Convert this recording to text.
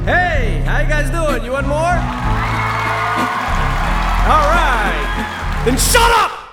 Hey, how you guys doing? You want more? All right. Then shut up!